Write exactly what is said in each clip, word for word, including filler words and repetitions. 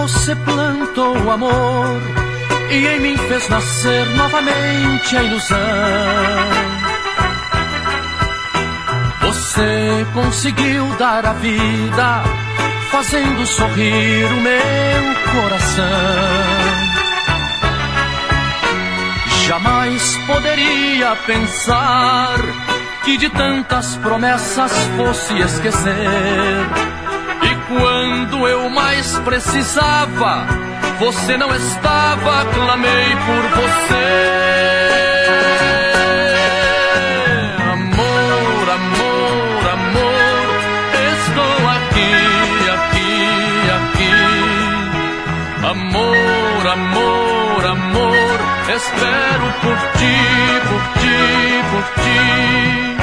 você plantou o amor e em mim fez nascer novamente a ilusão. Você conseguiu dar a vida, fazendo sorrir o meu coração. Jamais poderia pensar que de tantas promessas fosse esquecer. E quando eu mais precisava, você não estava, clamei por você. Amor, amor, amor, estou aqui, aqui, aqui. Amor, amor, amor, espero por ti, por ti, por ti.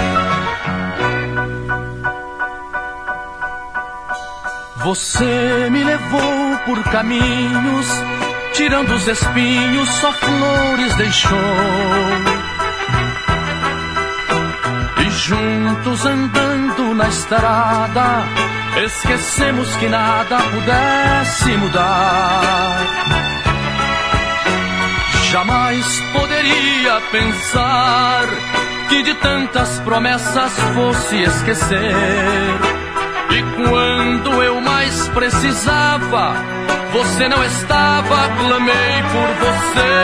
Você me levou por caminhos, tirando os espinhos, só flores deixou. E juntos andando na estrada, esquecemos que nada pudesse mudar. Jamais poderia pensar que de tantas promessas fosse esquecer. E quando eu mais precisava, você não estava, clamei por você.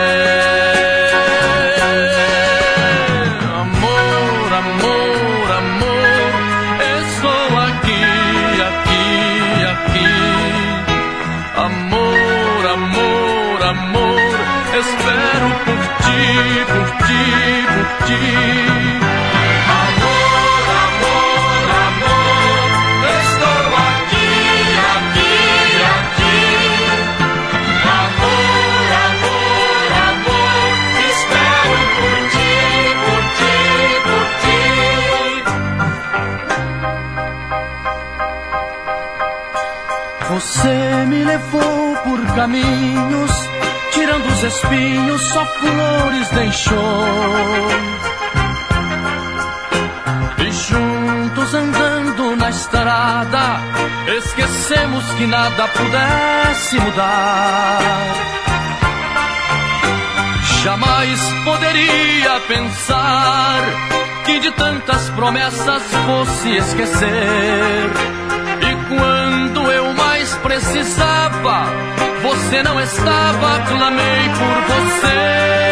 Amor, amor, amor, estou aqui, aqui, aqui. Amor, amor, amor, espero por ti, por ti, por ti. Você me levou por caminhos, tirando os espinhos, só flores deixou. E juntos andando na estrada, esquecemos que nada pudesse mudar. Jamais poderia pensar que de tantas promessas fosse esquecer. E quando eu mais precisava, você não estava, clamei por você.